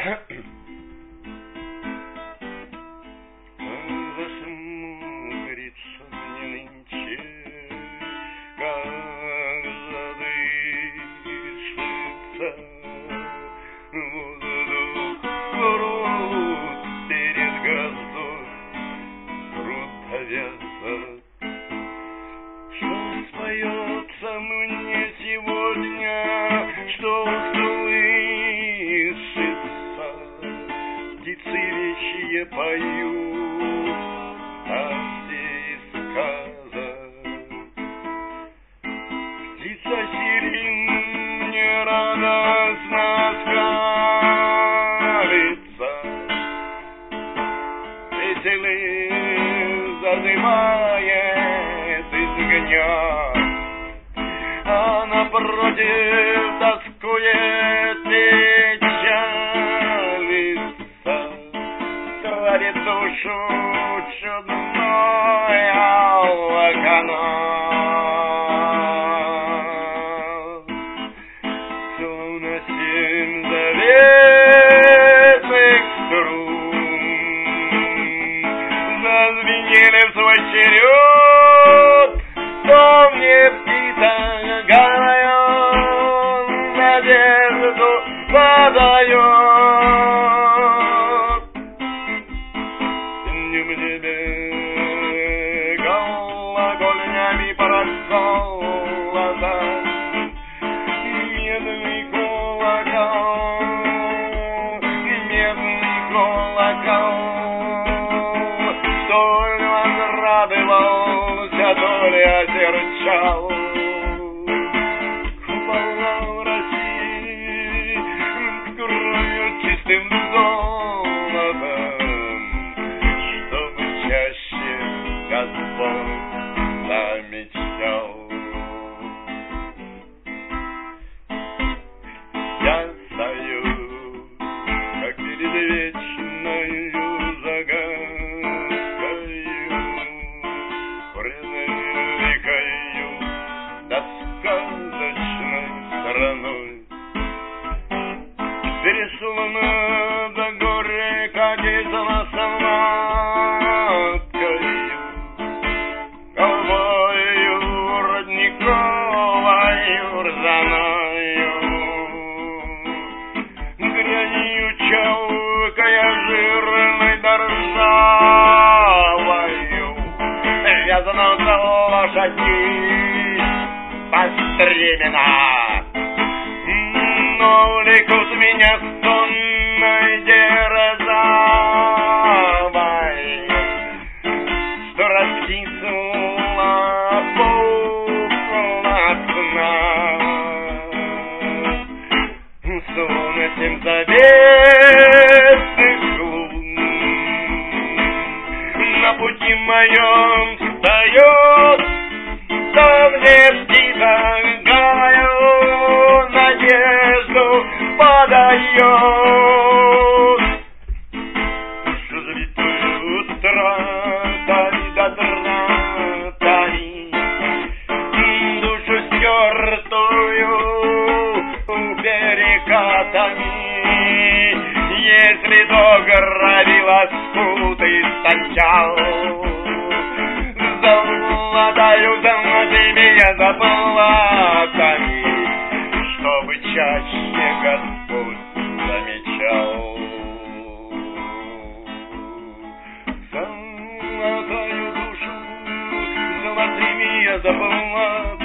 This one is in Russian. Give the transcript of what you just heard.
Засмутрится мне нынче, как задышится воздух груд перед грозой, трудовязок. Что споется мне сегодня, что услышится, птицы вещие поют, а все из сказок. Птица сирень мне радостно скалится, веселый зазывает из гнезд, а напротив тоскует печалится, творит душу чудной алканал. Словно 7 заветных струн зазвенели в свой черед, что мне птица горою надежду подает. Днем небе колокольнями проколота медный колокол, медный колокол. То ли возрадовался, то ли осерчал. Купола России кровью чистым золотом, чтобы чаще Господь замечал. Я стою, как перед вечною загадкою, великою над сказочной страной. Переслана до горя катится сладкою, голубою родниковою рзаною, грязью чавкая жирной державою, вязанутся лошади по стремена. Но влекут меня сонной дерзавой, что раскисла полотна. Словно 7 заветных лун на пути моем встает, там, где птица горою надежду подает. Душу залитую тратами да тратами, душу стертую перекатами, если до грави лоскут истончал, золотаю золотыми заплатами, чтобы чаще Господь замечал. Золотаю душу золотыми заплатами,